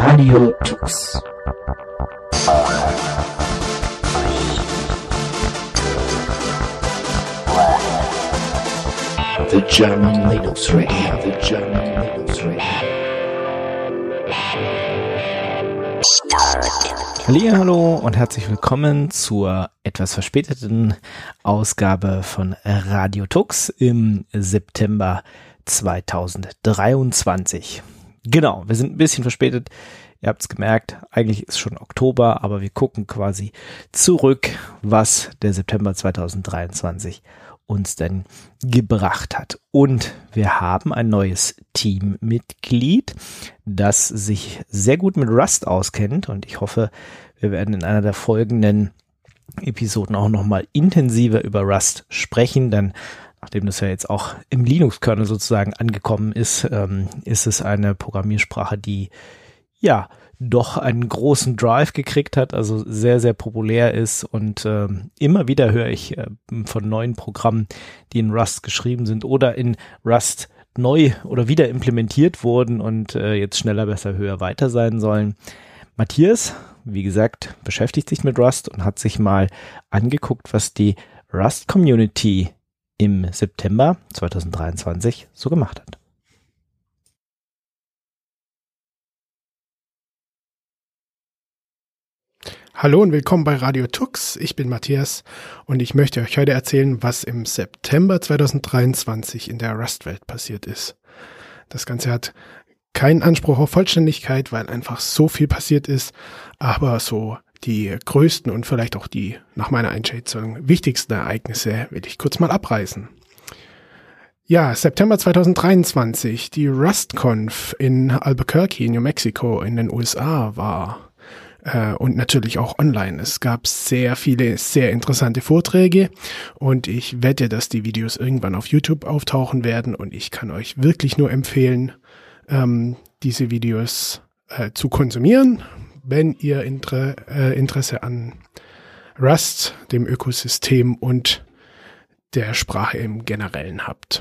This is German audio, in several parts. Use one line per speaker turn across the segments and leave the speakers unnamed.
Radio Tux. The German Linux Radio. The German Linux Radio.
Hallo und herzlich willkommen zur etwas verspäteten Ausgabe von Radio Tux im September 2023. Genau, wir sind ein bisschen verspätet. Ihr habt es gemerkt, eigentlich ist schon Oktober, aber wir gucken quasi zurück, was der September 2023 uns denn gebracht hat. Und wir haben ein neues Teammitglied, das sich sehr gut mit Rust auskennt, und ich hoffe, wir werden in einer der folgenden Episoden auch nochmal intensiver über Rust sprechen, denn nachdem das ja jetzt auch im Linux-Kernel sozusagen angekommen ist, ist es eine Programmiersprache, die ja doch einen großen Drive gekriegt hat, also sehr, sehr populär ist, und immer wieder höre ich von neuen Programmen, die in Rust geschrieben sind oder in Rust neu oder wieder implementiert wurden und jetzt schneller, besser, höher, weiter sein sollen. Matthias, wie gesagt, beschäftigt sich mit Rust und hat sich mal angeguckt, was die Rust-Community im September 2023 so gemacht hat.
Hallo und willkommen bei Radio Tux. Ich bin Matthias und ich möchte euch heute erzählen, was im September 2023 in der Rust-Welt passiert ist. Das Ganze hat keinen Anspruch auf Vollständigkeit, weil einfach so viel passiert ist, aber so die größten und vielleicht auch die, nach meiner Einschätzung, wichtigsten Ereignisse will ich kurz mal abreißen. Ja, September 2023, die RustConf in Albuquerque, New Mexico in den USA war. Und natürlich auch online. Es gab sehr viele, sehr interessante Vorträge und ich wette, dass die Videos irgendwann auf YouTube auftauchen werden, und ich kann euch wirklich nur empfehlen, diese Videos zu konsumieren, wenn ihr Interesse an Rust, dem Ökosystem und der Sprache im Generellen habt.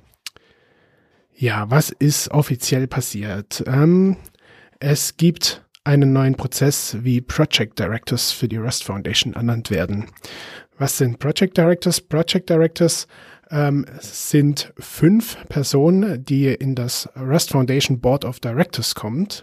Ja, was ist offiziell passiert? Es gibt einen neuen Prozess, wie Project Directors für die Rust Foundation ernannt werden. Was sind Project Directors? Project Directors sind 5 Personen, die in das Rust Foundation Board of Directors kommen.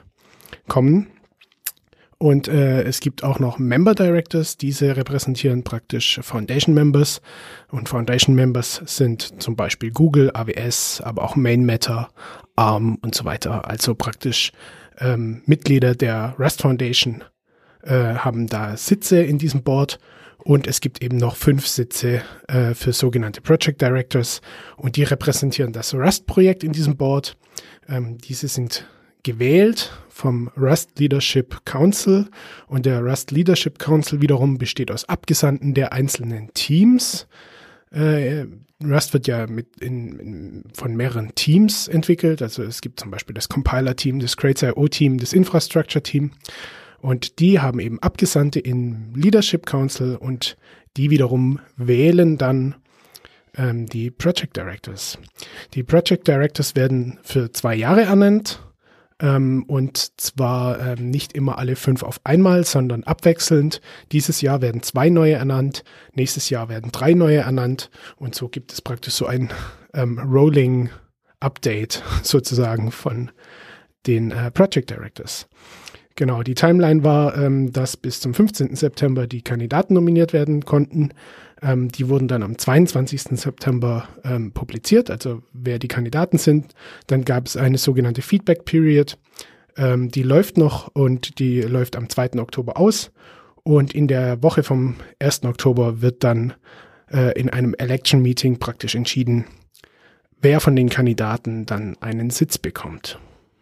Und es gibt auch noch Member Directors, diese repräsentieren praktisch Foundation Members. Und Foundation Members sind zum Beispiel Google, AWS, aber auch Main Matter, ARM und so weiter. Also praktisch Mitglieder der Rust Foundation haben da Sitze in diesem Board, und es gibt eben noch 5 Sitze für sogenannte Project Directors, und die repräsentieren das Rust-Projekt in diesem Board. Diese sind gewählt vom Rust Leadership Council, und der Rust Leadership Council wiederum besteht aus Abgesandten der einzelnen Teams. Rust wird ja von mehreren Teams entwickelt, also es gibt zum Beispiel das Compiler-Team, das Crates.io-Team, das Infrastructure-Team, und die haben eben Abgesandte im Leadership Council, und die wiederum wählen dann die Project Directors. Die Project Directors werden für 2 Jahre ernannt, und zwar nicht immer alle 5 auf einmal, sondern abwechselnd. Dieses Jahr werden 2 neue ernannt, nächstes Jahr werden 3 neue ernannt, und so gibt es praktisch so ein Rolling Update sozusagen von den Project Directors. Genau, die Timeline war, dass bis zum 15. September die Kandidaten nominiert werden konnten. Die wurden dann am 22. September publiziert, also wer die Kandidaten sind. Dann gab es eine sogenannte Feedback Period, die läuft noch, und die läuft am 2. Oktober aus. Und in der Woche vom 1. Oktober wird dann in einem Election Meeting praktisch entschieden, wer von den Kandidaten dann einen Sitz bekommt.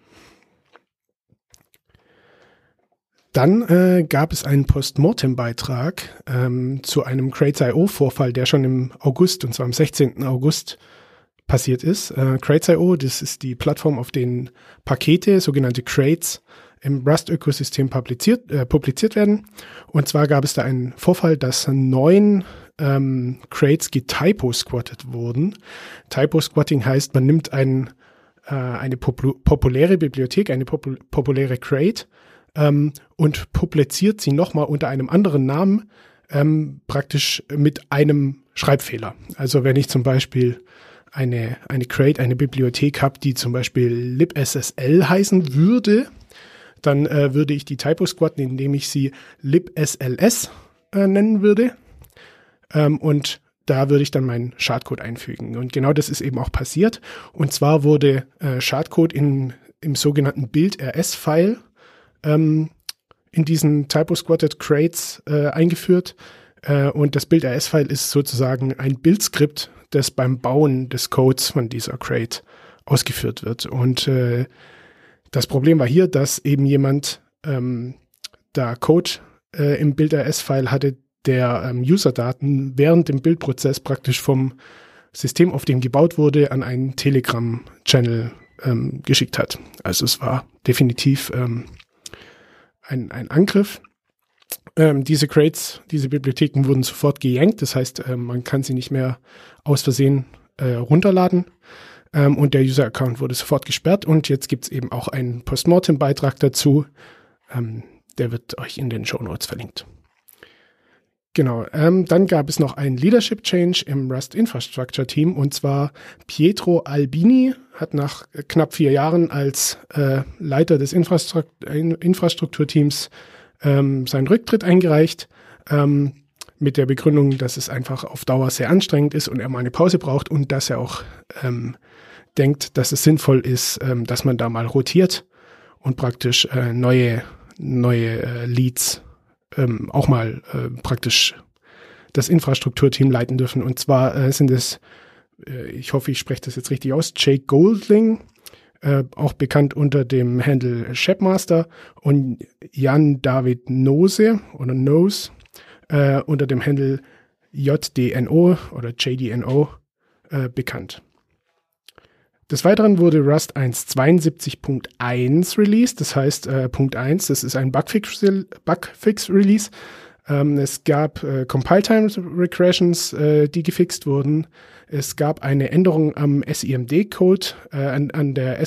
Dann gab es einen Postmortem-Beitrag zu einem Crates.io-Vorfall, der schon im August, und zwar am 16. August, passiert ist. Crates.io, das ist die Plattform, auf denen Pakete, sogenannte Crates, im Rust-Ökosystem publiziert werden. Und zwar gab es da einen Vorfall, dass 9 Crates getypo-squattet wurden. Typo-squatting heißt, man nimmt einen eine populäre Bibliothek, eine populäre Crate und publiziert sie nochmal unter einem anderen Namen, praktisch mit einem Schreibfehler. Also wenn ich zum Beispiel eine Crate, eine Bibliothek habe, die zum Beispiel libSSL heißen würde, dann würde ich die Typo squatten, indem ich sie libSLS nennen würde. Und da würde ich dann meinen Schadcode einfügen. Und genau das ist eben auch passiert. Und zwar wurde Schadcode im sogenannten Build-RS-File in diesen Typo-Squatted Crates eingeführt. Und das Build-RS-File ist sozusagen ein Build-Skript, das beim Bauen des Codes von dieser Crate ausgeführt wird. Und das Problem war hier, dass eben jemand da Code im Build-RS-File hatte, der User-Daten während dem Bildprozess praktisch vom System, auf dem gebaut wurde, an einen Telegram-Channel geschickt hat. Also es war definitiv ein Angriff. Diese Crates, diese Bibliotheken wurden sofort geyankt, das heißt, man kann sie nicht mehr aus Versehen runterladen. Und der User-Account wurde sofort gesperrt und jetzt gibt es eben auch einen Postmortem-Beitrag dazu. Der wird euch in den Shownotes verlinkt. Genau, dann gab es noch einen Leadership Change im Rust Infrastructure Team und zwar Pietro Albini hat nach knapp 4 Jahren als Leiter des Infrastrukturteams seinen Rücktritt eingereicht, mit der Begründung, dass es einfach auf Dauer sehr anstrengend ist und er mal eine Pause braucht und dass er auch denkt, dass es sinnvoll ist, dass man da mal rotiert und praktisch neue Leads auch mal praktisch das Infrastrukturteam leiten dürfen. Und zwar sind es, ich hoffe, ich spreche das jetzt richtig aus, Jake Goldling, auch bekannt unter dem Handle Shepmaster, und Jan David Nose oder Nose unter dem Handle JDNO oder JDNO bekannt. Des Weiteren wurde Rust 1.72.1 released, das heißt Punkt 1, das ist ein Bugfix-Release. Es gab Compile-Time-Regressions, die gefixt wurden. Es gab eine Änderung am SIMD-Code, an der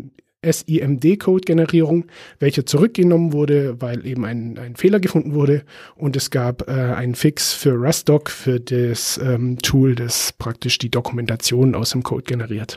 SIMD-Code-Generierung, welche zurückgenommen wurde, weil eben ein Fehler gefunden wurde. Und es gab einen Fix für RustDoc, für das Tool, das praktisch die Dokumentation aus dem Code generiert.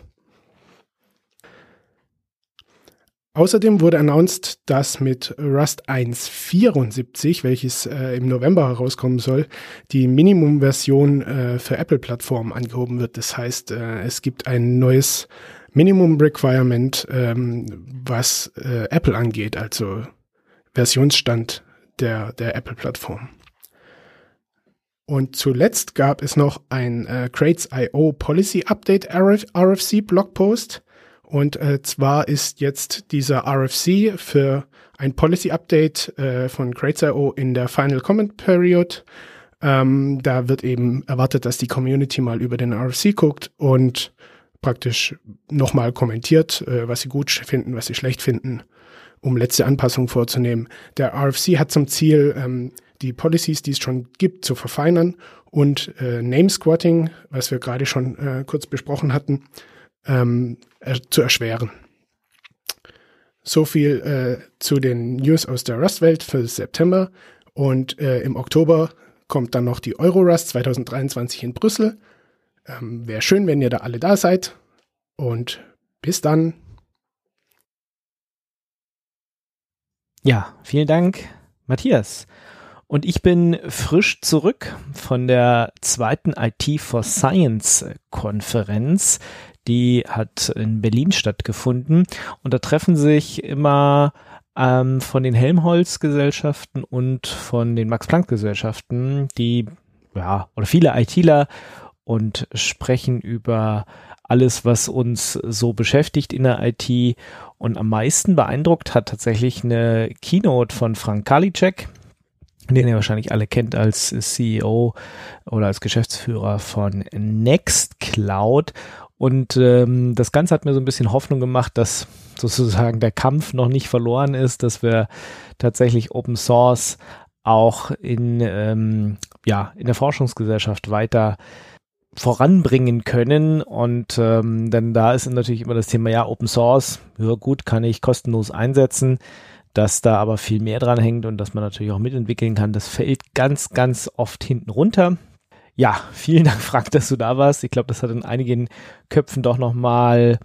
Außerdem wurde announced, dass mit Rust 1.74, welches im November herauskommen soll, die Minimum-Version für Apple-Plattformen angehoben wird. Das heißt, es gibt ein neues Minimum-Requirement, was Apple angeht, also Versionsstand der Apple-Plattform. Und zuletzt gab es noch ein Crates.io Policy Update RFC Blogpost. Und zwar ist jetzt dieser RFC für ein Policy Update von Crates.io in der Final Comment Period. Da wird eben erwartet, dass die Community mal über den RFC guckt und praktisch nochmal kommentiert, was sie gut finden, was sie schlecht finden, um letzte Anpassungen vorzunehmen. Der RFC hat zum Ziel, die Policies, die es schon gibt, zu verfeinern und Name-Squatting, was wir gerade schon kurz besprochen hatten, zu erschweren. So viel zu den News aus der Rust-Welt für September. Und im Oktober kommt dann noch die Eurorust 2023 in Brüssel. Wäre schön, wenn ihr da alle da seid. Und bis dann.
Ja, vielen Dank, Matthias. Und ich bin frisch zurück von der 2. IT for Science Konferenz. Die hat in Berlin stattgefunden und da treffen sich immer von den Helmholtz-Gesellschaften und von den Max-Planck-Gesellschaften oder viele ITler und sprechen über alles, was uns so beschäftigt in der IT. Und am meisten beeindruckt hat tatsächlich eine Keynote von Frank Karliczek, den ihr wahrscheinlich alle kennt als CEO oder als Geschäftsführer von Nextcloud. Und das Ganze hat mir so ein bisschen Hoffnung gemacht, dass sozusagen der Kampf noch nicht verloren ist, dass wir tatsächlich Open Source auch in der Forschungsgesellschaft weiter voranbringen können. Und dann da ist natürlich immer das Thema, ja, Open Source, ja gut, kann ich kostenlos einsetzen, dass da aber viel mehr dran hängt und dass man natürlich auch mitentwickeln kann. Das fällt ganz, ganz oft hinten runter. Ja, vielen Dank, Frank, dass du da warst. Ich glaube, das hat in einigen Köpfen doch nochmal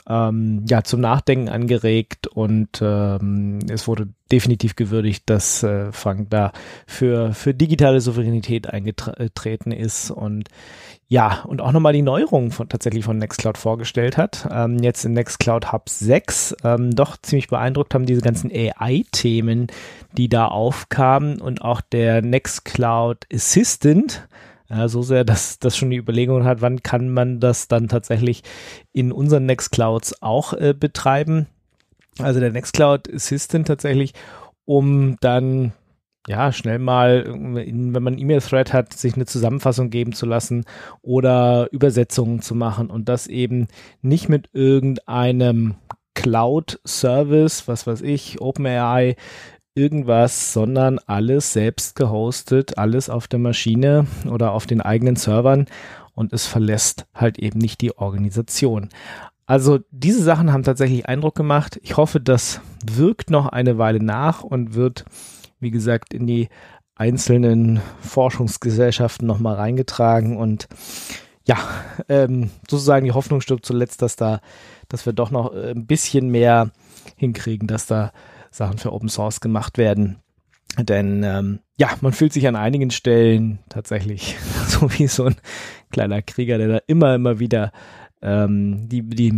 zum Nachdenken angeregt und es wurde definitiv gewürdigt, dass Frank da für digitale Souveränität eingetreten ist und ja, und auch nochmal die Neuerungen tatsächlich von Nextcloud vorgestellt hat. Jetzt in Nextcloud Hub 6 doch ziemlich beeindruckt haben diese ganzen AI-Themen, die da aufkamen und auch der Nextcloud Assistant. Ja, so sehr, dass das schon die Überlegung hat, wann kann man das dann tatsächlich in unseren Nextclouds auch betreiben. Also der Nextcloud Assistant tatsächlich, um dann ja schnell mal, wenn man einen E-Mail-Thread hat, sich eine Zusammenfassung geben zu lassen oder Übersetzungen zu machen und das eben nicht mit irgendeinem Cloud-Service, was weiß ich, OpenAI, irgendwas, sondern alles selbst gehostet, alles auf der Maschine oder auf den eigenen Servern und es verlässt halt eben nicht die Organisation. Also diese Sachen haben tatsächlich Eindruck gemacht. Ich hoffe, das wirkt noch eine Weile nach und wird, wie gesagt, in die einzelnen Forschungsgesellschaften nochmal reingetragen und ja, sozusagen die Hoffnung stirbt zuletzt, dass wir doch noch ein bisschen mehr hinkriegen, dass da Sachen für Open Source gemacht werden. Denn man fühlt sich an einigen Stellen tatsächlich so wie so ein kleiner Krieger, der da immer wieder einen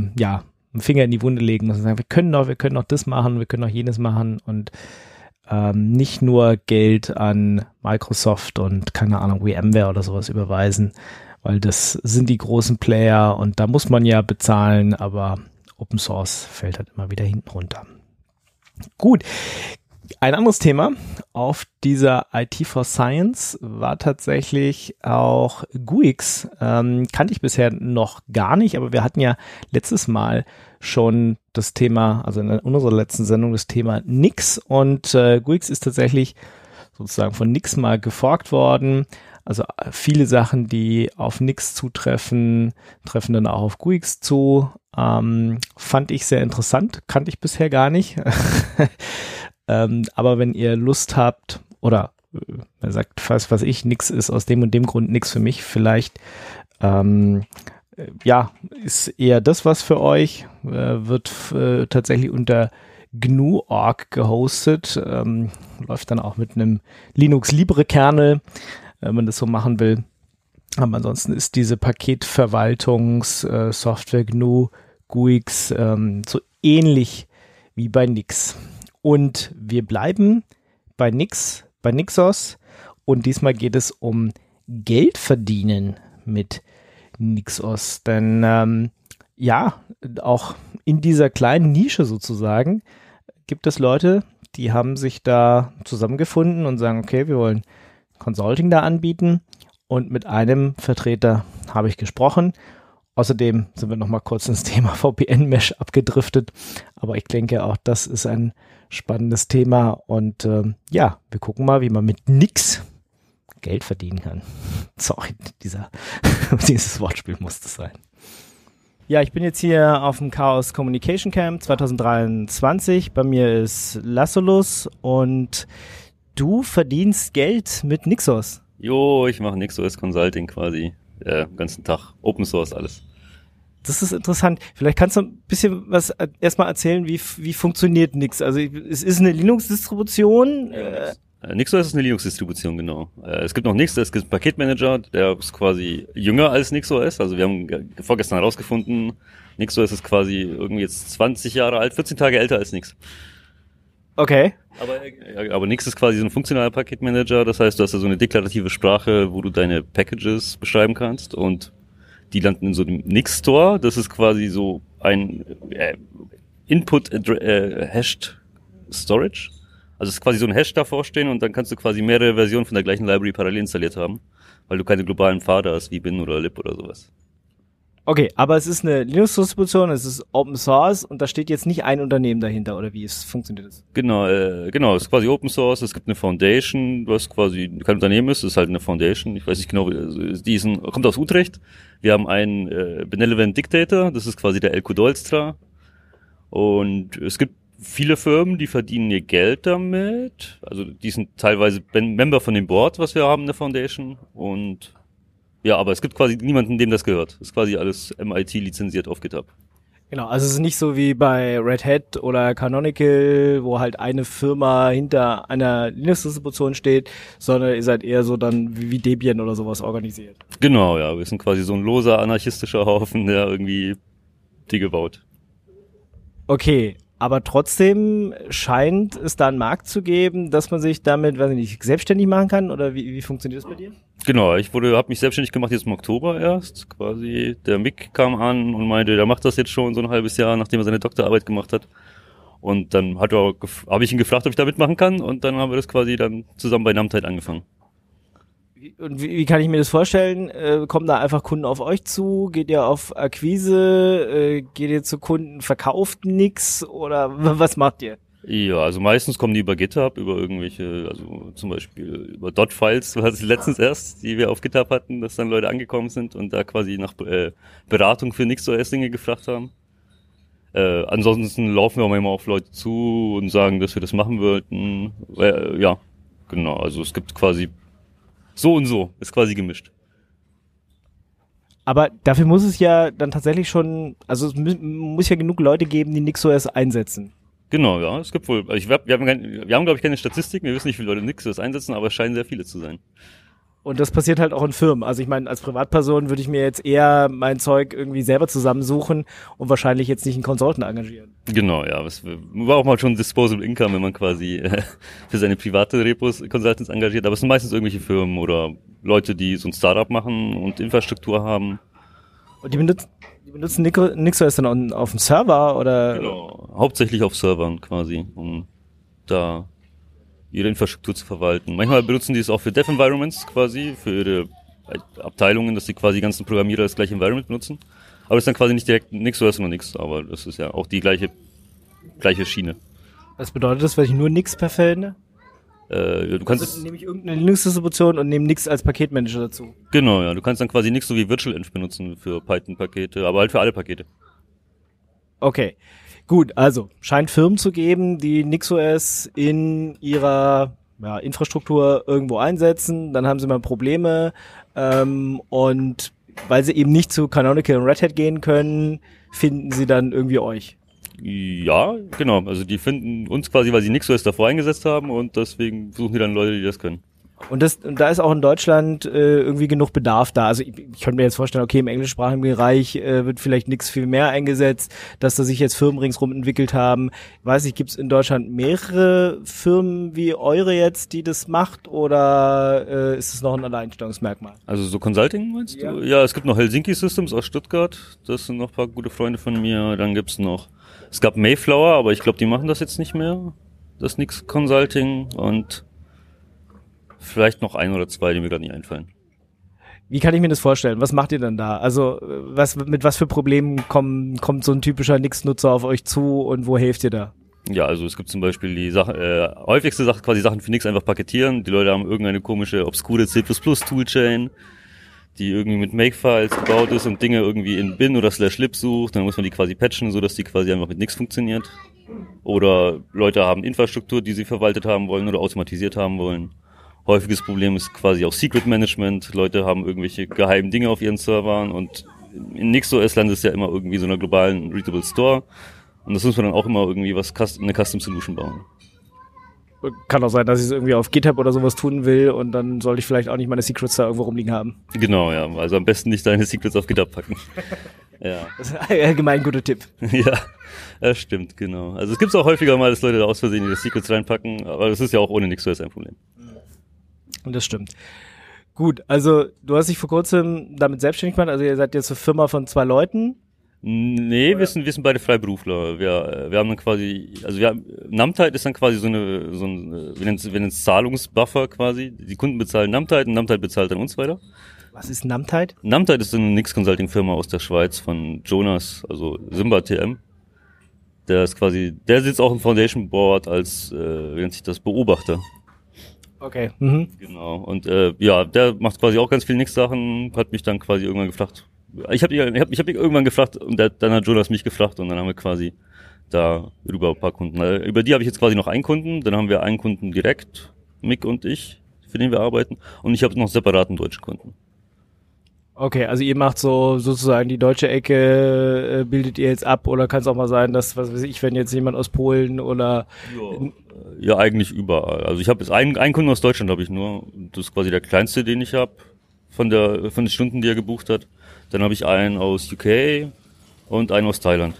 Finger in die Wunde legen muss und sagen, wir können noch das machen, wir können noch jenes machen und nicht nur Geld an Microsoft und keine Ahnung, VMware oder sowas überweisen, weil das sind die großen Player und da muss man ja bezahlen, aber Open Source fällt halt immer wieder hinten runter. Gut, ein anderes Thema auf dieser IT for Science war tatsächlich auch GUIX. Kannte ich bisher noch gar nicht, aber wir hatten ja letztes Mal schon das Thema, also in unserer letzten Sendung das Thema Nix und GUIX ist tatsächlich sozusagen von Nix mal geforkt worden. Also viele Sachen, die auf Nix zutreffen, treffen dann auch auf GUIX zu. Fand ich sehr interessant, kannte ich bisher gar nicht. Aber wenn ihr Lust habt oder man sagt, was ich, Nix ist aus dem und dem Grund nix für mich, vielleicht ist eher das was für euch, wird tatsächlich unter GNU.org gehostet, läuft dann auch mit einem Linux Libre Kernel, wenn man das so machen will. Aber ansonsten ist diese Paketverwaltungssoftware GNU GUIX so ähnlich wie bei Nix. Und wir bleiben bei Nixos und diesmal geht es um Geld verdienen mit Nixos. Denn auch in dieser kleinen Nische sozusagen gibt es Leute, die haben sich da zusammengefunden und sagen, okay, wir wollen Consulting da anbieten und mit einem Vertreter habe ich gesprochen. Außerdem sind wir noch mal kurz ins Thema VPN-Mesh abgedriftet, aber ich denke auch, das ist ein spannendes Thema und wir gucken mal, wie man mit Nix Geld verdienen kann. Sorry, dieses Wortspiel musste sein. Ja, ich bin jetzt hier auf dem Chaos Communication Camp 2023. Bei mir ist Lassolus und du verdienst Geld mit Nixos.
Jo, ich mache Nixos Consulting quasi. Den ganzen Tag. Open Source alles.
Das ist interessant. Vielleicht kannst du ein bisschen was erstmal erzählen, wie funktioniert Nix? Also es ist eine Linux-Distribution.
Nixos ist eine Linux-Distribution, genau. Es gibt noch Nix, es gibt einen Paketmanager, der ist quasi jünger als NixOS. Also wir haben vorgestern herausgefunden, NixOS ist quasi irgendwie jetzt 20 Jahre alt, 14 Tage älter als Nix.
Okay.
Aber Nix ist quasi so ein funktionaler Paketmanager, das heißt, du hast ja so eine deklarative Sprache, wo du deine Packages beschreiben kannst und die landen in so einem Nix-Store. Das ist quasi so ein Input-Hashed Storage. Also es ist quasi so ein Hash davor stehen und dann kannst du quasi mehrere Versionen von der gleichen Library parallel installiert haben, weil du keine globalen Pfade hast wie bin oder lib oder sowas.
Okay, aber es ist eine Linux-Distribution, es ist Open Source und da steht jetzt nicht ein Unternehmen dahinter, oder wie funktioniert das?
Genau, es ist quasi Open Source, es gibt eine Foundation, was quasi kein Unternehmen ist, es ist halt eine Foundation, ich weiß nicht genau, kommt aus Utrecht. Wir haben einen Benevolent Dictator, das ist quasi der Elko Dolstra. Und es gibt viele Firmen, die verdienen ihr Geld damit, also die sind teilweise Member von dem Board, was wir haben in der Foundation, und ja, aber es gibt quasi niemanden, dem das gehört. Es ist quasi alles MIT lizenziert auf GitHub.
Genau, also es ist nicht so wie bei Red Hat oder Canonical, wo halt eine Firma hinter einer Linux-Distribution steht, sondern ihr seid eher so dann wie Debian oder sowas organisiert.
Genau, ja, wir sind quasi so ein loser, anarchistischer Haufen, der irgendwie Dinge baut.
Okay, aber trotzdem scheint es da einen Markt zu geben, dass man sich damit, weiß ich nicht, selbstständig machen kann, oder wie funktioniert das bei dir?
Genau, habe mich selbstständig gemacht jetzt im Oktober erst, quasi. Der Mick kam an und meinte, der macht das jetzt schon so ein halbes Jahr, nachdem er seine Doktorarbeit gemacht hat. Und dann habe ich ihn gefragt, ob ich da mitmachen kann, und dann haben wir das quasi dann zusammen bei Namtide angefangen.
Und wie kann ich mir das vorstellen? Kommen da einfach Kunden auf euch zu? Geht ihr auf Akquise? Geht ihr zu Kunden, verkauft nix? Oder was macht ihr?
Ja, also meistens kommen die über GitHub, über irgendwelche, also zum Beispiel über .files, war es letztens erst, die wir auf GitHub hatten, dass dann Leute angekommen sind und da quasi nach Beratung für NixOS-Dinge gefragt haben. Ansonsten laufen wir auch immer auf Leute zu und sagen, dass wir das machen wollten. Ja, genau, also es gibt quasi so und so, ist quasi gemischt.
Aber dafür muss es ja dann tatsächlich schon, also es muss ja genug Leute geben, die NixOS einsetzen.
Genau, ja, es gibt wohl, wir haben glaube ich keine Statistiken, wir wissen nicht, wie viele Leute NixOS einsetzen, aber es scheinen sehr viele zu sein.
Und das passiert halt auch in Firmen. Also ich meine, als Privatperson würde ich mir jetzt eher mein Zeug irgendwie selber zusammensuchen und wahrscheinlich jetzt nicht einen Consultant engagieren.
Genau, ja, war auch mal schon Disposable Income, wenn man quasi für seine private Repos Consultants engagiert, aber es sind meistens irgendwelche Firmen oder Leute, die so ein Startup machen und Infrastruktur haben.
Und die benutzen NixOS dann auf dem Server oder?
Genau, hauptsächlich auf Servern quasi, um da ihre Infrastruktur zu verwalten. Manchmal benutzen die es auch für Dev-Environments quasi, für ihre Abteilungen, dass die quasi die ganzen Programmierer das gleiche Environment benutzen. Aber das ist dann quasi nicht direkt NixOS oder nix, aber das ist ja auch die gleiche Schiene.
Was bedeutet das, wenn ich nur Nix verwende?
Du kannst
also nehme ich irgendeine Linux-Distribution und nehme Nix als Paketmanager dazu.
Genau, ja. Du kannst dann quasi Nix so wie VirtualEnv benutzen für Python-Pakete, aber halt für alle Pakete.
Okay. Gut, also scheint Firmen zu geben, die NixOS in ihrer Infrastruktur irgendwo einsetzen, dann haben sie mal Probleme und weil sie eben nicht zu Canonical und Red Hat gehen können, finden sie dann irgendwie euch.
Ja, genau. Also die finden uns quasi, weil sie NixOS davor eingesetzt haben und deswegen suchen die dann Leute, die das können.
Und da ist auch in Deutschland irgendwie genug Bedarf da. Also ich könnte mir jetzt vorstellen, okay, im englischsprachigen Bereich wird vielleicht Nix viel mehr eingesetzt, dass da sich jetzt Firmen ringsrum entwickelt haben. Ich weiß nicht, gibt es in Deutschland mehrere Firmen wie eure jetzt, die das macht, oder ist es noch ein Alleinstellungsmerkmal?
Also so Consulting meinst du? Ja, es gibt noch Helsinki Systems aus Stuttgart. Das sind noch ein paar gute Freunde von mir. Dann es gab Mayflower, aber ich glaube, die machen das jetzt nicht mehr. Das Nix Consulting und vielleicht noch ein oder zwei, die mir gerade nicht einfallen.
Wie kann ich mir das vorstellen? Was macht ihr denn da? Also mit was für Problemen kommt so ein typischer Nix-Nutzer auf euch zu und wo helft ihr da?
Ja, also es gibt zum Beispiel die häufigste Sache, quasi Sachen für Nix einfach paketieren. Die Leute haben irgendeine komische, obskure C++-Toolchain, die irgendwie mit Makefiles gebaut ist und Dinge irgendwie in bin oder /lib sucht. Dann muss man die quasi patchen, so dass die quasi einfach mit Nix funktioniert. Oder Leute haben Infrastruktur, die sie verwaltet haben wollen oder automatisiert haben wollen. Häufiges Problem ist quasi auch Secret Management. Leute haben irgendwelche geheimen Dinge auf ihren Servern und in NixOS landet es ja immer irgendwie so einer globalen Readable Store. Und das muss man dann auch immer irgendwie eine Custom Solution bauen.
Kann auch sein, dass ich es irgendwie auf GitHub oder sowas tun will und dann sollte ich vielleicht auch nicht meine Secrets da irgendwo rumliegen haben.
Genau, ja. Also am besten nicht deine Secrets auf GitHub packen. Ja.
Das ist allgemein ein guter Tipp.
Ja, das stimmt, genau. Also es gibt auch häufiger mal, dass Leute da aus Versehen ihre Secrets reinpacken, aber das ist ja auch ohne NixOS ein Problem.
Und das stimmt. Gut, also du hast dich vor kurzem damit selbstständig gemacht, also ihr seid jetzt eine Firma von 2 Leuten.
Nee, wir sind beide Freiberufler. Wir haben dann quasi, Namtide ist dann quasi wir nennen es Zahlungsbuffer quasi. Die Kunden bezahlen Namtide und Namtide bezahlt dann uns weiter.
Was ist Namtide?
Namtide ist eine Nix-Consulting-Firma aus der Schweiz von Jonas, also Simba TM. Der sitzt auch im Foundation Board als, wie nennt sich das, Beobachter.
Okay. Mhm.
Genau. Und der macht quasi auch ganz viel Nix-Sachen, hat mich dann quasi irgendwann gefragt. Ich hab ihn irgendwann gefragt und dann hat Jonas mich gefragt und dann haben wir quasi da über ein paar Kunden. Über die habe ich jetzt quasi noch einen Kunden, dann haben wir einen Kunden direkt, Mick und ich, für den wir arbeiten, und ich habe noch separaten deutschen Kunden.
Okay, also ihr macht so sozusagen die deutsche Ecke, bildet ihr jetzt ab, oder kann es auch mal sein, dass, was weiß ich, wenn jetzt jemand aus Polen oder...
Ja, eigentlich überall. Also ich habe jetzt einen Kunden aus Deutschland habe ich nur, das ist quasi der kleinste, den ich habe, von den Stunden, die er gebucht hat. Dann habe ich einen aus UK und einen aus Thailand.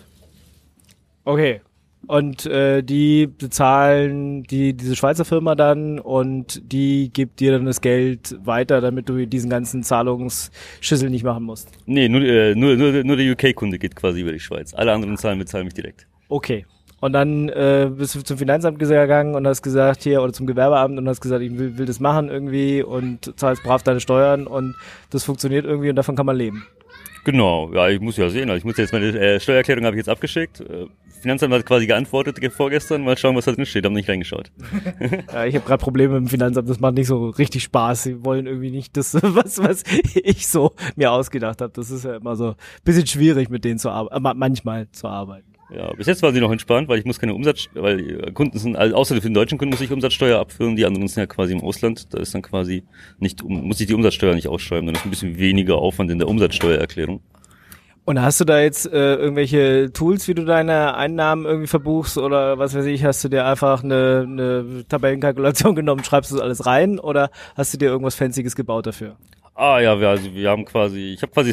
Okay. Und die bezahlen diese Schweizer Firma dann und die gibt dir dann das Geld weiter, damit du diesen ganzen Zahlungsschüssel nicht machen musst?
Nee, nur der UK-Kunde geht quasi über die Schweiz. Alle anderen bezahlen mich direkt.
Okay. Und dann bist du zum Finanzamt gegangen und hast gesagt, hier, oder zum Gewerbeamt und hast gesagt, ich will das machen irgendwie und zahlst brav deine Steuern und das funktioniert irgendwie und davon kann man leben. Genau, ja, ich muss ja sehen. Also ich muss jetzt meine Steuererklärung habe ich jetzt abgeschickt. Finanzamt hat quasi geantwortet vorgestern. Mal schauen, was da drin steht. Haben nicht reingeschaut. Ja, ich habe gerade Probleme mit dem Finanzamt. Das macht nicht so richtig Spaß. Sie wollen irgendwie nicht das, was ich so mir ausgedacht habe. Das ist ja immer so ein bisschen schwierig, mit denen zu arbeiten, manchmal zu arbeiten. Ja, bis jetzt war sie noch entspannt, weil ich muss keine weil Kunden sind, also außer für den deutschen Kunden muss ich Umsatzsteuer abführen, die anderen sind ja quasi im Ausland, da ist dann quasi muss ich die Umsatzsteuer nicht ausschreiben, dann ist ein bisschen weniger Aufwand in der Umsatzsteuererklärung. Und hast du da jetzt irgendwelche Tools, wie du deine Einnahmen irgendwie verbuchst oder was weiß ich, hast du dir einfach eine Tabellenkalkulation genommen, schreibst du das alles rein oder hast du dir irgendwas Fancyes gebaut dafür? Ja, wir haben quasi, ich habe quasi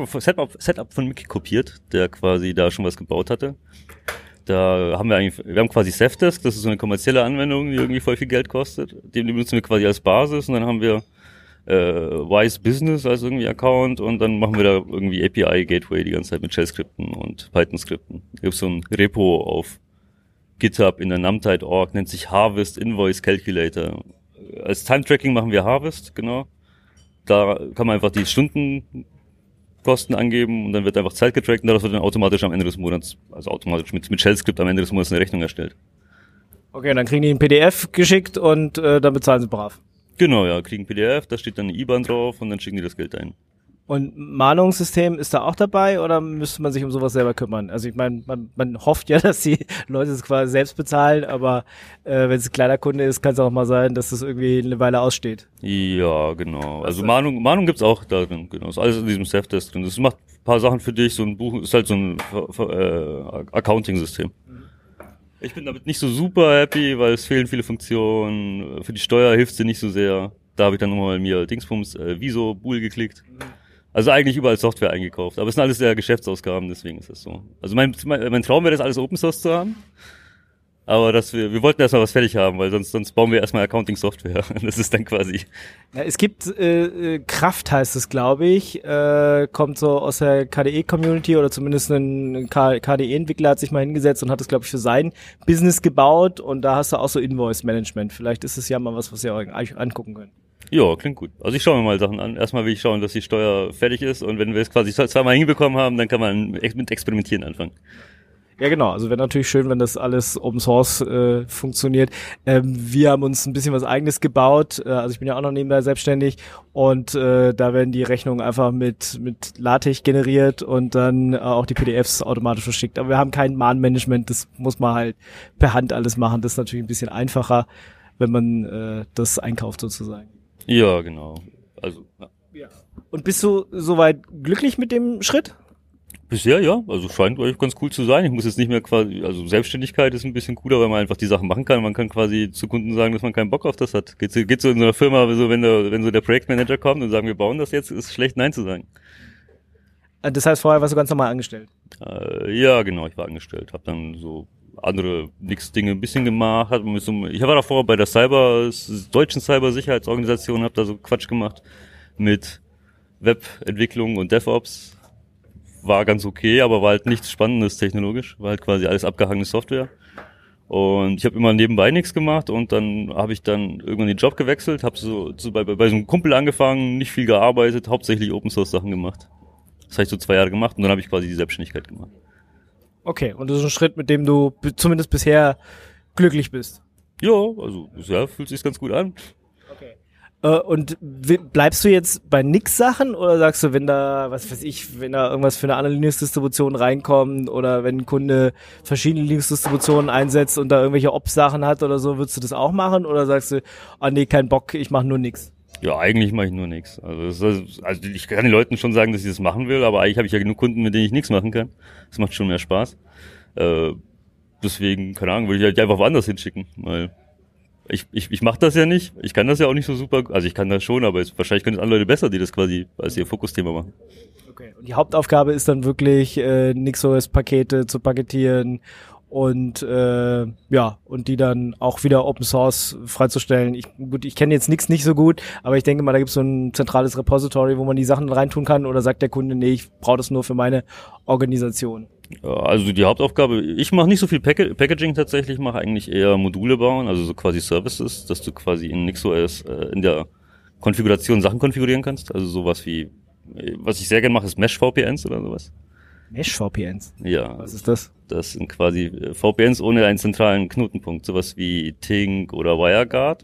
Setup von Mickey kopiert, der quasi da schon was gebaut hatte. Wir haben quasi Safdesk, das ist so eine kommerzielle Anwendung, die irgendwie voll viel Geld kostet. Die benutzen wir quasi als Basis und dann haben wir Wise Business als irgendwie Account und dann machen wir da irgendwie API Gateway die ganze Zeit mit Shell-Skripten und Python-Skripten. Da gibt's so ein Repo auf GitHub in der Namtide.org, nennt sich Harvest Invoice Calculator. Als Time-Tracking machen wir Harvest, genau. Da kann man einfach die Stundenkosten angeben und dann wird einfach Zeit getrackt und daraus wird dann automatisch am Ende des Monats, also automatisch mit Shell-Skript am Ende des Monats eine Rechnung erstellt. Okay, dann kriegen die ein PDF geschickt und dann bezahlen sie brav. Genau, ja, kriegen PDF, da steht dann eine IBAN drauf und dann schicken die das Geld ein. Und Mahnungssystem ist da auch dabei oder müsste man sich um sowas selber kümmern? Also ich meine, man hofft ja, dass die Leute es quasi selbst bezahlen, aber wenn es ein kleiner Kunde ist, kann es auch mal sein, dass das irgendwie eine Weile aussteht. Ja, genau. Also Mahnung gibt's auch da drin, genau. Ist alles in diesem Safdesk drin. Das macht ein paar Sachen für dich, so ein Buch ist halt so ein Accounting-System. Ich bin damit nicht so super happy, weil es fehlen viele Funktionen. Für die Steuer hilft sie nicht so sehr. Da habe ich dann nochmal mir Dingsbums Wieso Bool geklickt. Also eigentlich überall Software eingekauft. Aber es sind alles ja Geschäftsausgaben, deswegen ist das so. Also mein Traum wäre das alles Open Source zu haben. Aber wir wollten erstmal was fertig haben, weil sonst bauen wir erstmal Accounting-Software. Das ist dann quasi... Ja, es gibt, Kraft heißt es, glaube ich, kommt so aus der KDE-Community oder zumindest ein KDE-Entwickler hat sich mal hingesetzt und hat es, glaube ich, für sein Business gebaut und da hast du auch so Invoice-Management. Vielleicht ist es ja mal was ihr euch angucken könnt. Ja, klingt gut. Also ich schaue mir mal Sachen an. Erstmal will ich schauen, dass die Steuer fertig ist und wenn wir es quasi zweimal hinbekommen haben, dann kann man mit Experimentieren anfangen. Ja, genau. Also wäre natürlich schön, wenn das alles Open Source funktioniert. Wir haben uns ein bisschen was Eigenes gebaut. Also ich bin ja auch noch nebenbei selbstständig und da werden die Rechnungen einfach mit LaTeX generiert und dann auch die PDFs automatisch verschickt. Aber wir haben kein Mahnmanagement. Das muss man halt per Hand alles machen. Das ist natürlich ein bisschen einfacher, wenn man das einkauft sozusagen. Ja, genau. Also ja. Und bist du soweit glücklich mit dem Schritt? Bisher ja, also scheint euch ganz cool zu sein. Ich muss jetzt nicht mehr quasi, also Selbstständigkeit ist ein bisschen cooler, weil man einfach die Sachen machen kann. Man kann quasi zu Kunden sagen, dass man keinen Bock auf das hat. Geht so in so einer Firma, so wenn so der Projektmanager kommt und sagen, wir bauen das jetzt, ist schlecht Nein zu sagen. Das heißt, vorher warst du ganz normal angestellt? Ja, genau, ich war angestellt. Hab dann so andere Dinge ein bisschen gemacht. Ich war davor bei der deutschen Cybersicherheitsorganisation, hab da so Quatsch gemacht mit Webentwicklung und DevOps. War ganz okay, aber war halt nichts Spannendes technologisch. War halt quasi alles abgehangene Software.
Und ich habe immer nebenbei nichts gemacht und dann habe ich dann irgendwann den Job gewechselt, habe so bei so einem Kumpel angefangen, nicht viel gearbeitet, hauptsächlich Open-Source-Sachen gemacht. Das habe ich so 2 Jahre gemacht und dann habe ich quasi die Selbstständigkeit gemacht.
Okay, und das ist ein Schritt, mit dem du zumindest bisher glücklich bist.
Ja, also bisher fühlt sich ganz gut an.
Und bleibst du jetzt bei nix Sachen oder sagst du, wenn da, was weiß ich, wenn da irgendwas für eine andere Linux-Distribution reinkommt oder wenn ein Kunde verschiedene Linux-Distributionen einsetzt und da irgendwelche Ops-Sachen hat oder so, würdest du das auch machen oder sagst du, ah nee, kein Bock, ich mache nur nix?
Ja, eigentlich mache ich nur nichts. Also ich kann den Leuten schon sagen, dass ich das machen will, aber eigentlich habe ich ja genug Kunden, mit denen ich nichts machen kann. Das macht schon mehr Spaß. Deswegen, keine Ahnung, würde ich halt einfach woanders hinschicken, weil ich mache das ja nicht. Ich kann das ja auch nicht so super. Also ich kann das schon, aber wahrscheinlich können es andere Leute besser, die das quasi als ihr Fokusthema machen.
Okay. Und die Hauptaufgabe ist dann wirklich NixOS-Pakete zu paketieren und und die dann auch wieder Open Source freizustellen. Ich kenne jetzt Nix nicht so gut, aber ich denke mal, da gibt es so ein zentrales Repository, wo man die Sachen reintun kann, oder sagt der Kunde, nee, ich brauche das nur für meine Organisation?
Ja, also die Hauptaufgabe, ich mache nicht so viel Packaging tatsächlich, mache eigentlich eher Module bauen, also so quasi Services, dass du quasi in NixOS in der Konfiguration Sachen konfigurieren kannst. Also sowas wie, was ich sehr gerne mache, ist Mesh-VPNs oder sowas.
Mesh-VPNs?
Ja.
Was ist das?
Das sind quasi VPNs ohne einen zentralen Knotenpunkt, sowas wie Tink oder WireGuard.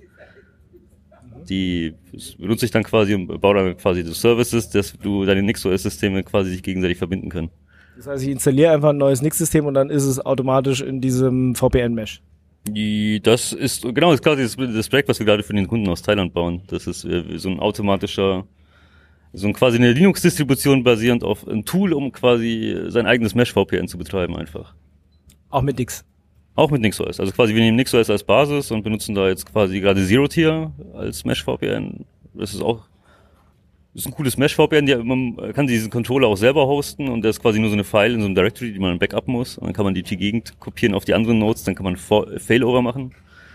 Die benutze ich dann quasi und baue dann quasi so Services, dass du deine NixOS-Systeme quasi sich gegenseitig verbinden können.
Das heißt, ich installiere einfach ein neues Nix-System und dann ist es automatisch in diesem VPN-Mesh.
Das ist quasi das Projekt, was wir gerade für den Kunden aus Thailand bauen. Das ist so ein automatischer, quasi eine Linux-Distribution basierend auf ein Tool, um quasi sein eigenes Mesh-VPN zu betreiben einfach.
Auch mit Nix? Auch
mit NixOS. Also quasi wir nehmen NixOS als Basis und benutzen da jetzt quasi gerade Zero-Tier als Mesh-VPN. Das ist ein cooles Mesh-VPN, man kann diesen Controller auch selber hosten und der ist quasi nur so eine File in so einem Directory, die man backup muss. Und dann kann man die Gegend kopieren auf die anderen Nodes, dann kann man Failover machen.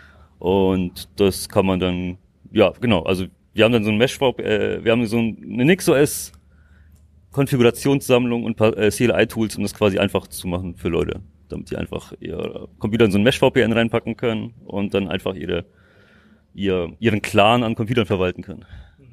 Und das kann man dann, ja genau, also wir haben dann so ein wir haben so eine NixOS Konfigurationssammlung und ein paar CLI-Tools, um das quasi einfach zu machen für Leute, damit die einfach ihr Computer in so ein Mesh-VPN reinpacken können und dann einfach ihren Clan an Computern verwalten können.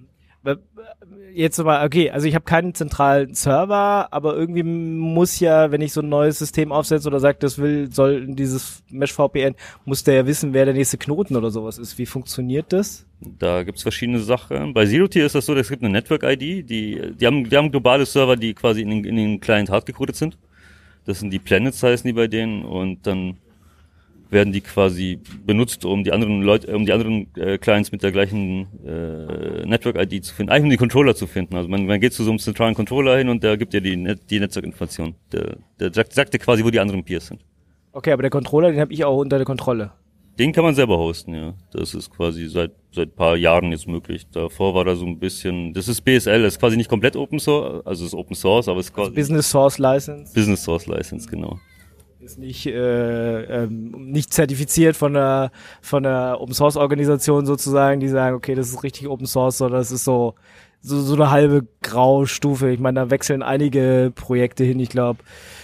Jetzt mal, okay, also ich habe keinen zentralen Server, aber irgendwie muss ja, wenn ich so ein neues System aufsetze oder sage, soll in dieses Mesh-VPN, muss der ja wissen, wer der nächste Knoten oder sowas ist. Wie funktioniert das?
Da gibt's verschiedene Sachen. Bei Zero-Tier ist das so, es gibt eine Network-ID, die haben globale Server, die quasi in den Client hardgecodet sind. Das sind die Planets, heißen die bei denen, und dann werden die quasi benutzt, um die anderen Clients mit der gleichen Network-ID zu finden, eigentlich um die Controller zu finden. Also man geht zu so einem zentralen Controller hin und der gibt dir die Netzwerkinformation. Der sagt dir quasi, wo die anderen Peers sind.
Okay, aber der Controller, den habe ich auch unter der Kontrolle.
Den kann man selber hosten, ja. Das ist quasi seit paar Jahren jetzt möglich. Davor war da so ein bisschen, das ist BSL, das ist quasi nicht komplett Open Source, also es ist Open Source, aber es ist quasi
Business Source License.
Business Source License, genau.
Ist nicht zertifiziert von der Open Source Organisation sozusagen, die sagen, okay, das ist richtig Open Source, sondern das ist so eine halbe Graustufe. Ich meine, da wechseln einige Projekte hin. Ich glaube,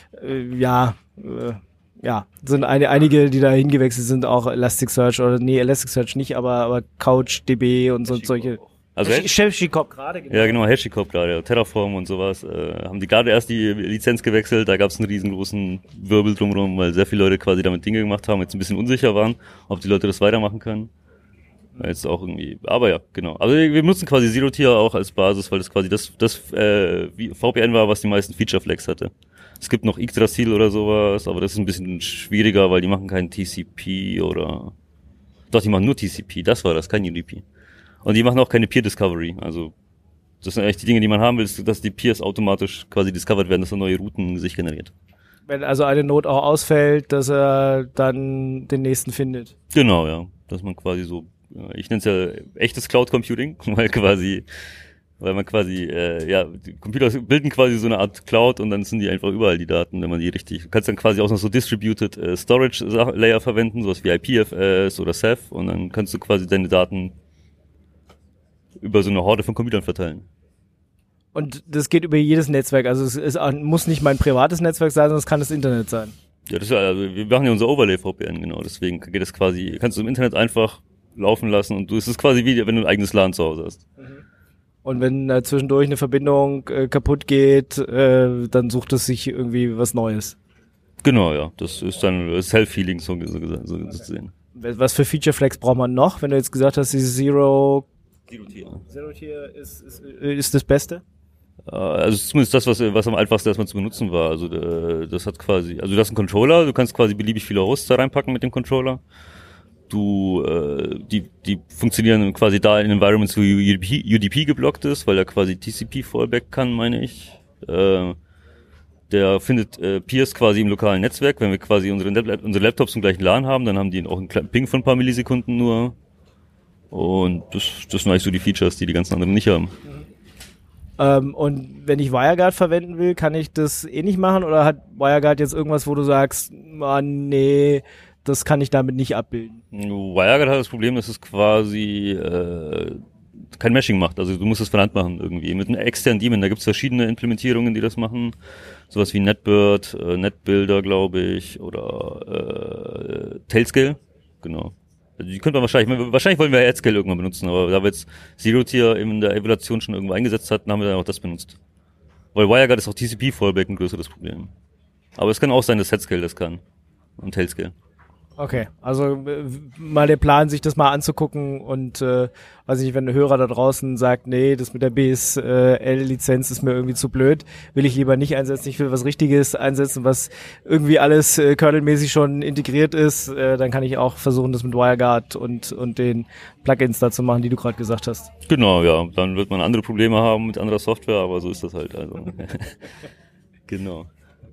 sind einige, die da hingewechselt sind, auch Elasticsearch Elasticsearch nicht, aber CouchDB und solche.
Also
HashiCorp gerade. Genau.
Ja, genau, HashiCorp gerade, Terraform und sowas. Haben die gerade erst die Lizenz gewechselt, da gab es einen riesengroßen Wirbel drumherum, weil sehr viele Leute quasi damit Dinge gemacht haben, jetzt ein bisschen unsicher waren, ob die Leute das weitermachen können. Jetzt auch irgendwie, aber ja, genau. Also wir nutzen quasi Zero-Tier auch als Basis, weil das quasi das VPN war, was die meisten Feature-Flags hatte. Es gibt noch Yggdrasil oder sowas, aber das ist ein bisschen schwieriger, weil die machen keinen TCP oder... Doch, die machen nur TCP, das war das, kein UDP. Und die machen auch keine Peer-Discovery, also das sind eigentlich die Dinge, die man haben will, dass die Peers automatisch quasi discovered werden, dass er neue Routen sich generiert.
Wenn also eine Node auch ausfällt, dass er dann den nächsten findet.
Genau, ja, dass man quasi so, ich nenne es ja echtes Cloud Computing, weil man quasi, die Computer bilden quasi so eine Art Cloud und dann sind die einfach überall die Daten, wenn man die richtig, du kannst dann quasi auch noch so Distributed Storage Layer verwenden, sowas wie IPFS oder Ceph, und dann kannst du quasi deine Daten über so eine Horde von Computern verteilen.
Und das geht über jedes Netzwerk, also es muss nicht mein privates Netzwerk sein, sondern es kann das Internet sein.
Ja, das ist ja, also wir machen ja unser Overlay-VPN, genau. Deswegen geht das quasi, kannst du im Internet einfach laufen lassen und es ist quasi wie, wenn du ein eigenes LAN zu Hause hast.
Und wenn zwischendurch eine Verbindung kaputt geht, dann sucht es sich irgendwie was Neues.
Genau, ja. Das ist dann Self-Healing, so zu sehen.
Was für Feature Flags braucht man noch, wenn du jetzt gesagt hast, dieses Zero Tier ist das Beste?
Also zumindest das, was am einfachsten erstmal zu benutzen war. Also das hat quasi, also du hast einen Controller, du kannst quasi beliebig viele Hosts da reinpacken mit dem Controller. Die funktionieren quasi da in Environments, wo UDP geblockt ist, weil er quasi TCP-Fallback kann, meine ich. Der findet Peers quasi im lokalen Netzwerk. Wenn wir quasi unsere Laptops im gleichen LAN haben, dann haben die auch einen kleinen Ping von ein paar Millisekunden nur. Und das sind eigentlich so die Features, die ganzen anderen nicht haben.
Und wenn ich WireGuard verwenden will, kann ich das eh nicht machen? Oder hat WireGuard jetzt irgendwas, wo du sagst, nee, das kann ich damit nicht abbilden?
WireGuard hat das Problem, dass es quasi kein Meshing macht. Also du musst es von Hand machen irgendwie. Mit einem externen Daemon, da gibt es verschiedene Implementierungen, die das machen. Sowas wie NetBird, NetBuilder, glaube ich, oder Tailscale, genau. Die könnte man wahrscheinlich wollen wir AdScale irgendwann benutzen, aber da wir jetzt Zero-Tier in der Evaluation schon irgendwo eingesetzt hatten, haben wir dann auch das benutzt. Weil WireGuard ist auch TCP-Fallback ein größeres Problem. Aber es kann auch sein, dass AdScale das kann. Und Tailscale.
Okay, also mal der Plan, sich das mal anzugucken und weiß ich nicht, wenn ein Hörer da draußen sagt, nee, das mit der BSL-Lizenz ist mir irgendwie zu blöd, will ich lieber nicht einsetzen, ich will was Richtiges einsetzen, was irgendwie alles kernelmäßig schon integriert ist, dann kann ich auch versuchen, das mit WireGuard und den Plugins da zu machen, die du gerade gesagt hast.
Genau, ja, dann wird man andere Probleme haben mit anderer Software, aber so ist das halt. Also genau.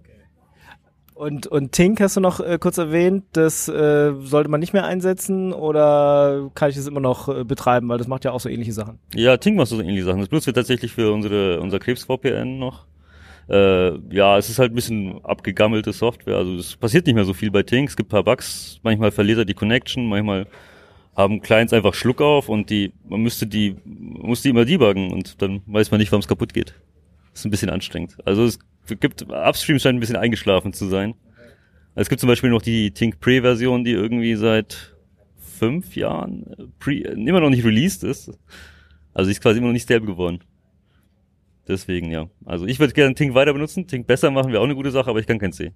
Und Tink hast du noch kurz erwähnt, das sollte man nicht mehr einsetzen oder kann ich das immer noch betreiben, weil das macht ja auch so ähnliche Sachen.
Ja, Tink macht so ähnliche Sachen. Das benutzen wir tatsächlich für unser Krebs-VPN noch. Ja, es ist halt ein bisschen abgegammelte Software, also es passiert nicht mehr so viel bei Tink. Es gibt ein paar Bugs, manchmal verliert er die Connection, manchmal haben Clients einfach Schluck auf und man muss die immer debuggen und dann weiß man nicht, warum es kaputt geht. Das ist ein bisschen anstrengend. Also es gibt, Upstream scheint ein bisschen eingeschlafen zu sein. Es gibt zum Beispiel noch die Tink Pre-Version, die irgendwie seit 5 Jahren immer noch nicht released ist. Also die ist quasi immer noch nicht stable geworden. Deswegen, ja. Also ich würde gerne Tink weiter benutzen. Tink besser machen wäre auch eine gute Sache, aber ich kann kein C.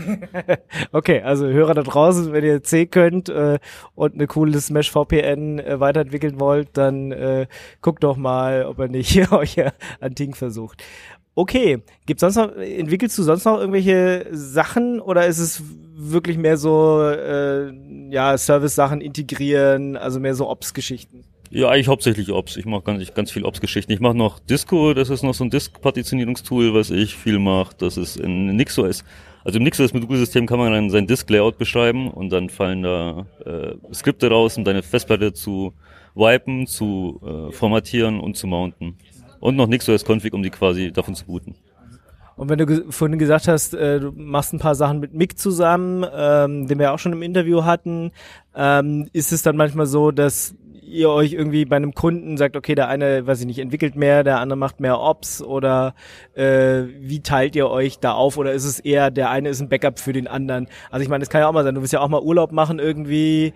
Okay, also Hörer da draußen, wenn ihr C könnt und eine coole Mesh VPN weiterentwickeln wollt, dann guckt doch mal, ob ihr nicht euch an Tink versucht. Okay, entwickelst du sonst noch irgendwelche Sachen oder ist es wirklich mehr so Service-Sachen integrieren, also mehr so Ops-Geschichten?
Ja, eigentlich hauptsächlich Ops. Ich mache ganz viel Ops-Geschichten. Ich mache noch Disco, das ist noch so ein Disk-Partitionierungstool, was ich viel mache. Das ist in NixOS. Also im NixOS-Modulsystem kann man dann sein Disk-Layout beschreiben und dann fallen da Skripte raus, um deine Festplatte zu wipen, zu formatieren und zu mounten. Und noch NixOS-Config, um die quasi davon zu booten.
Und wenn du vorhin gesagt hast, du machst ein paar Sachen mit Mick zusammen, den wir auch schon im Interview hatten, ist es dann manchmal so, dass ihr euch irgendwie bei einem Kunden sagt, okay, der eine, weiß ich nicht, entwickelt mehr, der andere macht mehr Ops oder wie teilt ihr euch da auf oder ist es eher, der eine ist ein Backup für den anderen? Also ich meine, das kann ja auch mal sein, du willst ja auch mal Urlaub machen irgendwie,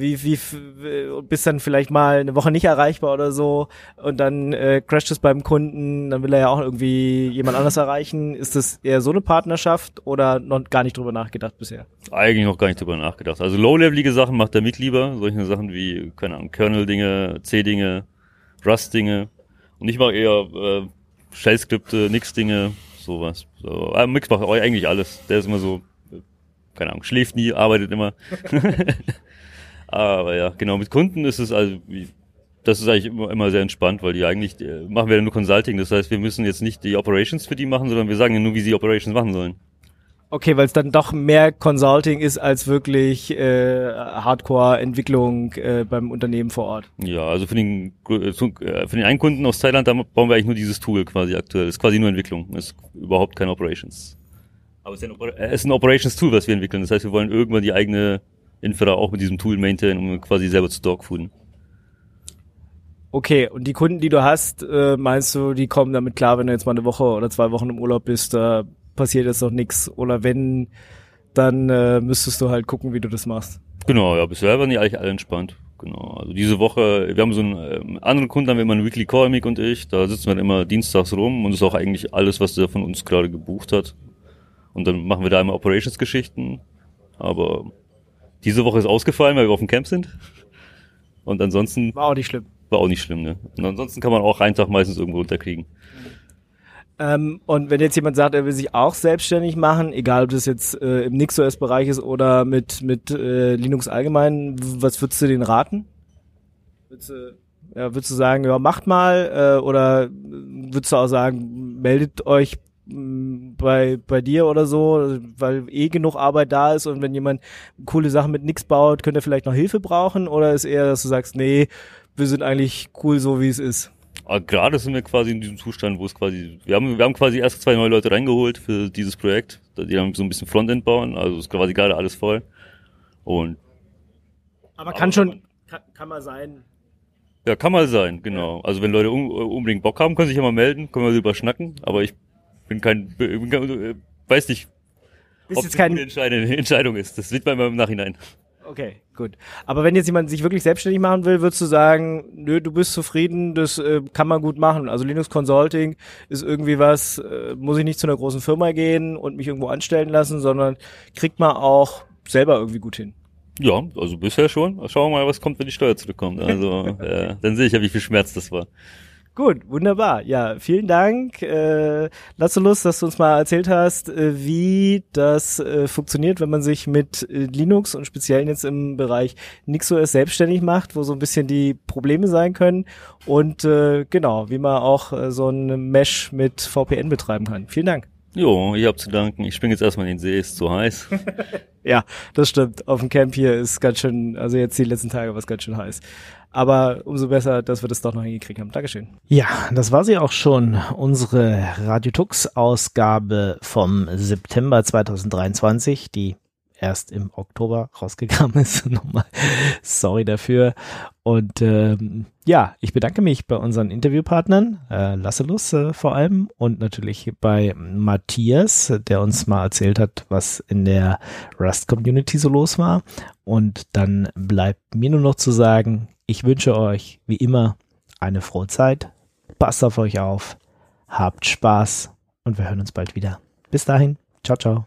bist dann vielleicht mal eine Woche nicht erreichbar oder so und dann crasht es beim Kunden, dann will er ja auch irgendwie jemand anders erreichen. Ist das eher so eine Partnerschaft oder noch gar nicht drüber nachgedacht bisher?
Eigentlich noch gar nicht drüber nachgedacht. Also low-levelige Sachen macht der Mick lieber, solche Sachen wie, keine Ahnung, Kernel-Dinge, C-Dinge, Rust-Dinge. Und ich mache eher Shell-Skripte, Nix-Dinge, sowas. So, Mick macht eigentlich alles. Der ist immer so, keine Ahnung, schläft nie, arbeitet immer. Aber ja, genau, mit Kunden ist es also, das ist eigentlich immer sehr entspannt, weil die eigentlich, machen wir ja nur Consulting. Das heißt, wir müssen jetzt nicht die Operations für die machen, sondern wir sagen ja nur, wie sie Operations machen sollen. Okay,
weil es dann doch mehr Consulting ist als wirklich Hardcore-Entwicklung beim Unternehmen vor Ort.
Ja, also für den einen Kunden aus Thailand, da bauen wir eigentlich nur dieses Tool quasi aktuell. Das ist quasi nur Entwicklung, das ist überhaupt keine Operations. Aber es ist ein Operations-Tool, was wir entwickeln. Das heißt, wir wollen irgendwann die eigene Infra auch mit diesem Tool maintainen, um quasi selber zu dogfooden.
Okay, und die Kunden, die du hast, meinst du, die kommen damit klar, wenn du jetzt mal eine Woche oder 2 Wochen im Urlaub bist, da passiert jetzt noch nichts? Oder wenn dann müsstest du halt gucken, wie du das machst.
Genau, ja, bisher waren die eigentlich alle entspannt. Genau, also diese Woche, wir haben so einen anderen Kunden, haben wir immer einen Weekly Call, Mick und ich, da sitzen wir dann immer dienstags rum und das ist auch eigentlich alles, was der von uns gerade gebucht hat. Und dann machen wir da immer Operations-Geschichten, aber diese Woche ist ausgefallen, weil wir auf dem Camp sind. Und ansonsten...
War auch nicht schlimm.
War auch nicht schlimm, ne? Und ansonsten kann man auch einen Tag meistens irgendwo runterkriegen.
Und wenn jetzt jemand sagt, er will sich auch selbstständig machen, egal ob das jetzt im NixOS-Bereich ist oder mit Linux allgemein, was würdest du denen raten? Würdest du sagen, ja, macht mal, oder würdest du auch sagen, meldet euch bei dir oder so, weil genug Arbeit da ist und wenn jemand coole Sachen mit Nix baut, könnte er vielleicht noch Hilfe brauchen, oder ist eher, dass du sagst, nee, wir sind eigentlich cool so, wie es ist?
Aber gerade sind wir quasi in diesem Zustand, wo es quasi, wir haben quasi erst 2 neue Leute reingeholt für dieses Projekt, die haben so ein bisschen Frontend bauen, also ist quasi gerade alles voll.
Aber kann mal sein.
Ja, kann mal sein, genau. Also wenn Leute unbedingt Bock haben, können sich ja mal melden, können wir drüber schnacken, aber ich weiß nicht, ob es eine gute Entscheidung ist. Das sieht man immer im Nachhinein.
Okay, gut. Aber wenn jetzt jemand sich wirklich selbstständig machen will, würdest du sagen, nö, du bist zufrieden, das kann man gut machen. Also Linux Consulting ist irgendwie was, muss ich nicht zu einer großen Firma gehen und mich irgendwo anstellen lassen, sondern kriegt man auch selber irgendwie gut hin. Ja,
also bisher schon. Schauen wir mal, was kommt, wenn die Steuer zurückkommt. Also dann sehe ich ja, wie viel Schmerz das war. Gut, wunderbar. Ja, vielen Dank, Lazarus, dass du uns mal erzählt hast, wie das funktioniert, wenn man sich mit Linux und speziell jetzt im Bereich NixOS selbstständig macht, wo so ein bisschen die Probleme sein können und genau, wie man auch so ein Mesh mit VPN betreiben kann. Vielen Dank. Jo, ich hab zu danken. Ich springe jetzt erstmal in den See, ist zu heiß. Ja, das stimmt. Auf dem Camp hier ist ganz schön, also jetzt die letzten Tage war es ganz schön heiß. Aber umso besser, dass wir das doch noch hingekriegt haben. Dankeschön. Ja, das war sie auch schon, unsere Radio-Tux-Ausgabe vom September 2023, die erst im Oktober rausgekommen ist. Nochmal sorry dafür. Und ja, ich bedanke mich bei unseren Interviewpartnern, Lazarus vor allem und natürlich bei Matthias, der uns mal erzählt hat, was in der Rust-Community so los war. Und dann bleibt mir nur noch zu sagen, ich wünsche euch wie immer eine frohe Zeit, passt auf euch auf, habt Spaß und wir hören uns bald wieder. Bis dahin, ciao, ciao.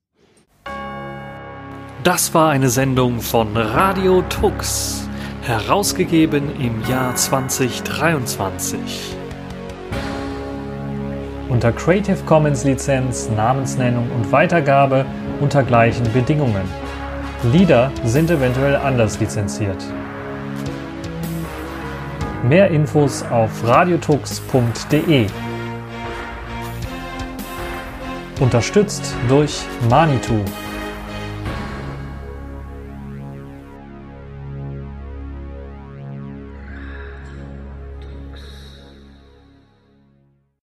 Das war eine Sendung von Radio Tux, herausgegeben im Jahr 2023. Unter Creative Commons Lizenz, Namensnennung und Weitergabe unter gleichen Bedingungen. Lieder sind eventuell anders lizenziert. Mehr Infos auf radiotux.de. Unterstützt durch Manitou.